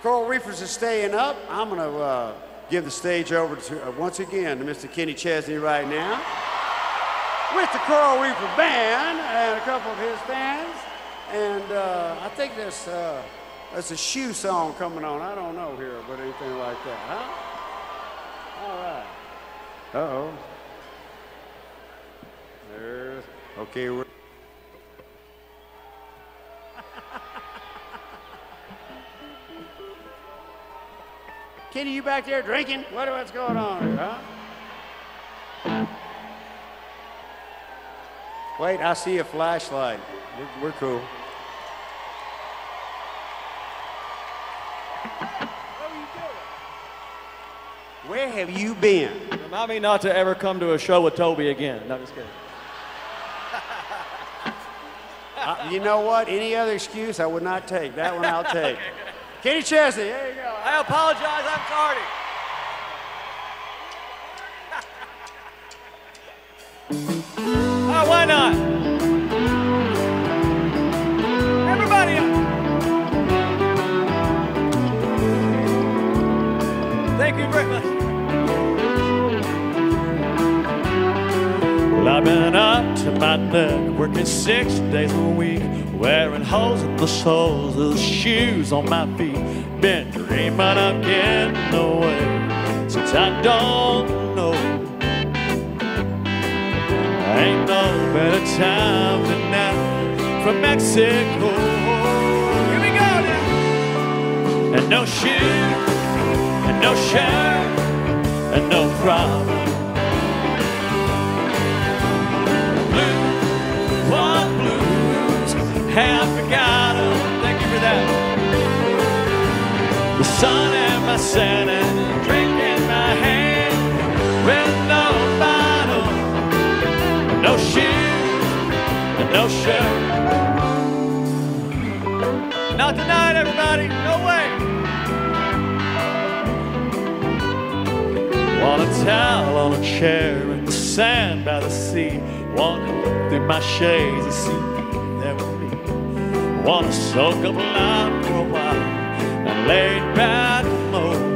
Coral Reefers is staying up. I'm going to give the stage over to, once again, to Mr. Kenny Chesney right now with the Coral Reefer Band and a couple of his fans. And I think there's a shoe song coming on. I don't know here, but anything like that, huh? All right. Uh-oh. There's, okay, we're... Kenny, you back there drinking? What's going on here, huh? Wait, I see a flashlight. We're cool. What are you doing? Where have you been? Remind me not to ever come to a show with Toby again. No, just kidding. You know what? Any other excuse I would not take. That one I'll take. Kenny Chesney, there you go. I apologize, I'm sorry. Oh, why not? Everybody up. Thank you very much. Well, I've been up to my neck, working 6 days a week, wearing holes in the soles of the shoes on my feet. Been dreaming of getting away since I don't know. Ain't no better time than now from Mexico. Here we go now. And no shoes, and no shirt, and no problem. Have forgotten, thank you for that. The sun and my sand and drink in my hand with no bottle, no shoes, and no shirt. Not tonight, everybody, no way. Want a towel on a chair in the sand by the sea. Want to look through my shades and see there with me. Want to soak up life for a while and lay back mode.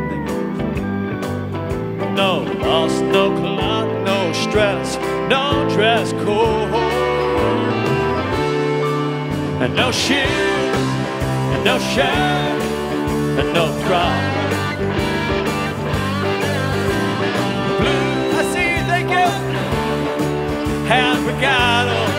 No loss, no clock, no stress, no dress code, and no shoes, and no shirt, and no throttle. Blue, I see you, thank you. Have forgotten.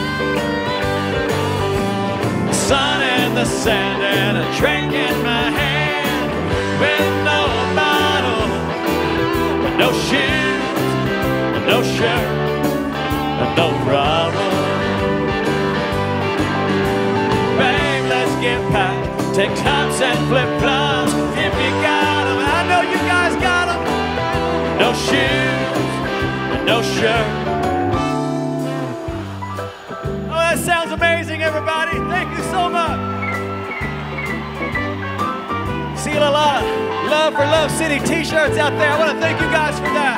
Sun in the sand and a drink in my hand with no bottle, but no shoes, and no shirt, and no problem. Babe, let's get packed, take tops and flip-flops if you got them. I know you guys got them. No shoes, and no shirt. That sounds amazing, everybody. Thank you so much. See a lot of Love for Love City t-shirts out there. I want to thank you guys for that.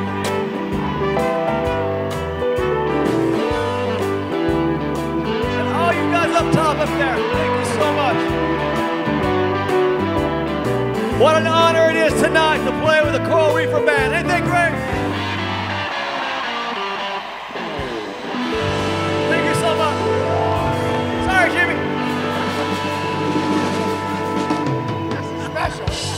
And all you guys up top up there, thank you so much. What an honor it is tonight to play with the Coral Reefer Band. Ain't they great? Sorry, Jimmy. This is special.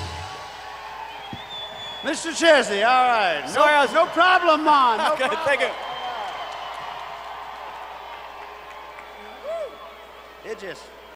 Mr. Chesney, all right. Sorry, no problem, man. No okay, problem. thank you. It just...